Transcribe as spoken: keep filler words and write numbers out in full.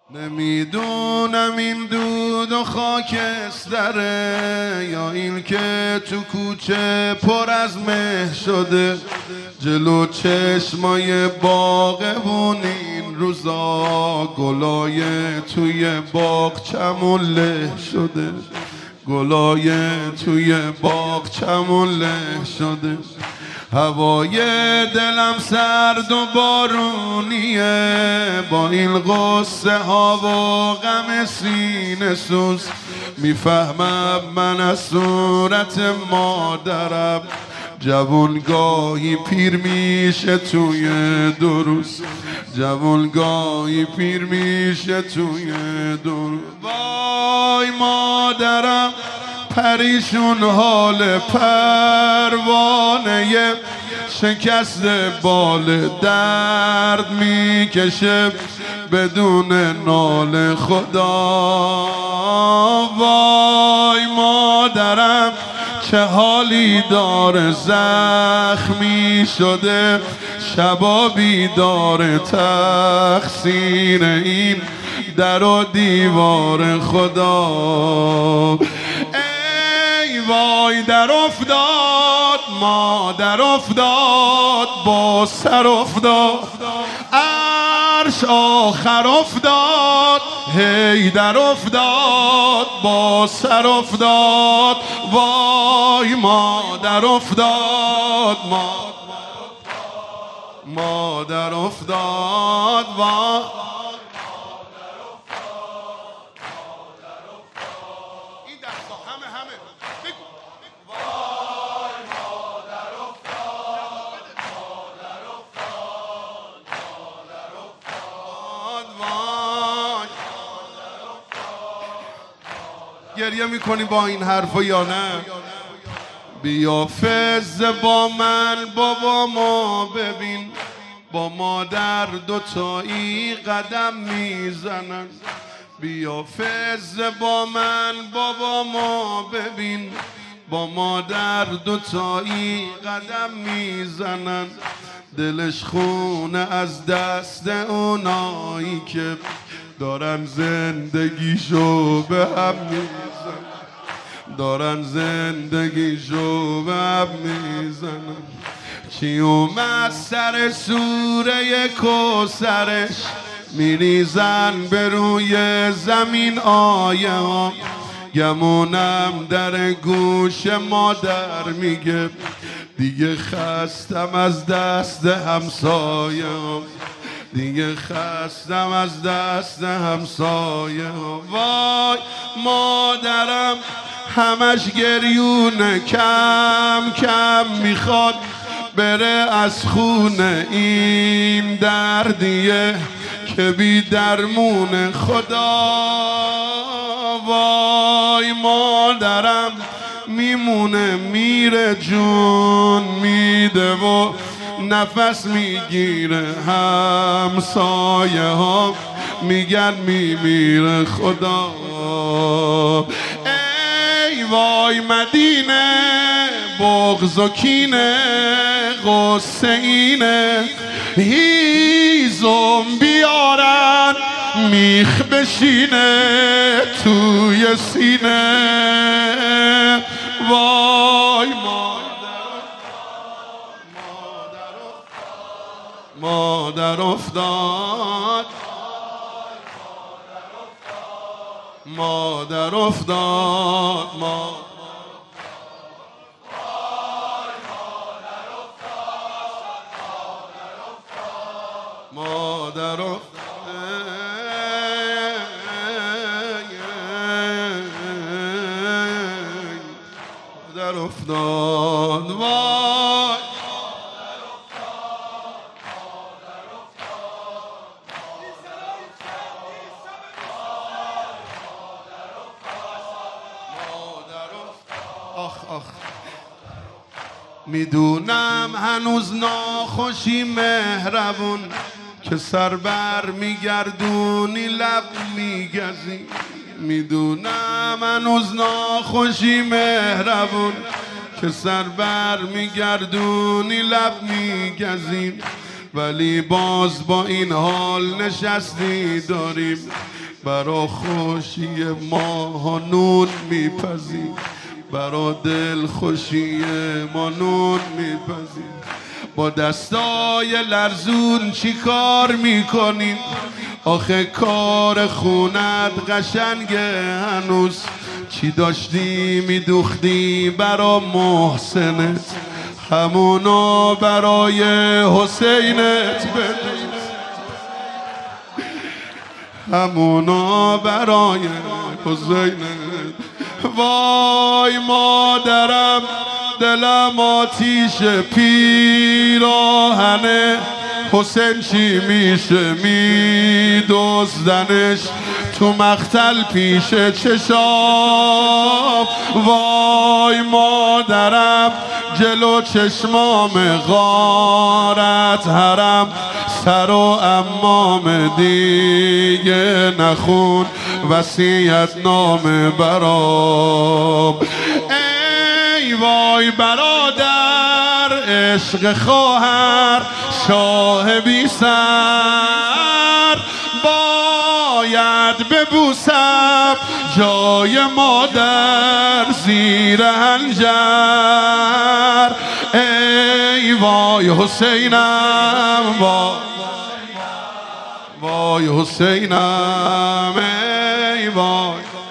نمیدونم این دود و خاکستره یا این که تو کوچه پر از مه شده، جلو چشمای باغبون این روزا گلای توی باغ چمون له شده، گلای توی باغ چمون له شده. هوای دلم سرد و بارونیه، با این غصه ها و غم سینه سوز میفهمم من از صورت مادرم جوانگاهی پیر میشه توی دو روز، جوانگاهی پیر میشه توی دو روز. وای مادرم پریشون حال پروانه شکست بال، درد میکشه بدون نال خدا. وای مادرم چه حالی داره، زخمی شده شبا بیدار، تقصیر این در و دیوار خدا. وای در افتاد مادر افتاد با سر افتاد، عرش آخر افتاد هی در افتاد با سر افتاد. وای مادر افتاد مادر افتاد وای گریه میکنی با این حرفا یا نه؟ بیا فز با من بابا ما ببین، با مادر دوتایی قدم میزنن. بیا فز با من بابا ما ببین، با مادر دوتایی قدم میزنن. دلش خونه از دست اونایی که دارن زندگیشو به هم میزنن، دارن زندگیشو به هم میزنن. چی اومد سر سوره کوثرش میریزن به روی زمین آیه ها، گمونم در گوش مادر میگه دیگه خستم از دست همسایه ها، دیگه خستم از دست همسایه. وای مادرم همش گریونه، کم کم میخواد بره از خونه، این دردیه که بی درمون خدا. وای مادرم میمونه میره جون میده و نفس میگیره، همسایه ها میگن میمیره خدا. ای وای مدینه بغض و کینه غصه اینه، هیزم بیارن میخ بشینه توی سینه. وای مادر افتاد مادر افتاد مادر افتاد مادر افتاد. وای آخ آخ میدونم هنوز ناخوشی مهربون که سر بر میگردونی لب میگزی. میدونم هنوز ناخوشی مهربون که سر بر میگردونی لب میگزی. ولی باز با این حال نشستی داریم برا خوشی ما نون میپزیم، برا دل خوشی ما نون میپزیم. با دستای لرزون چی کار میکنیم؟ آخه کار خونت قشنگه هنوز. چی داشتی میدوختی برا محسنت، همونو برای حسینت بده، همونو برای حسینت. وای مادرم دلم آتیش پیراهنه، حسین چی میشه میدزدنش تو مقتل پیش چشام. وای مادرم جلو چشمام غارت حرم، سر و امام دیگه نخون وصیت نامه برام. ای وای برادر عشق خواهر شاه بی سر، باید ببوسم جای مادر زیر هنجر. ای وای حسینم، وای وای حسینم، ای وای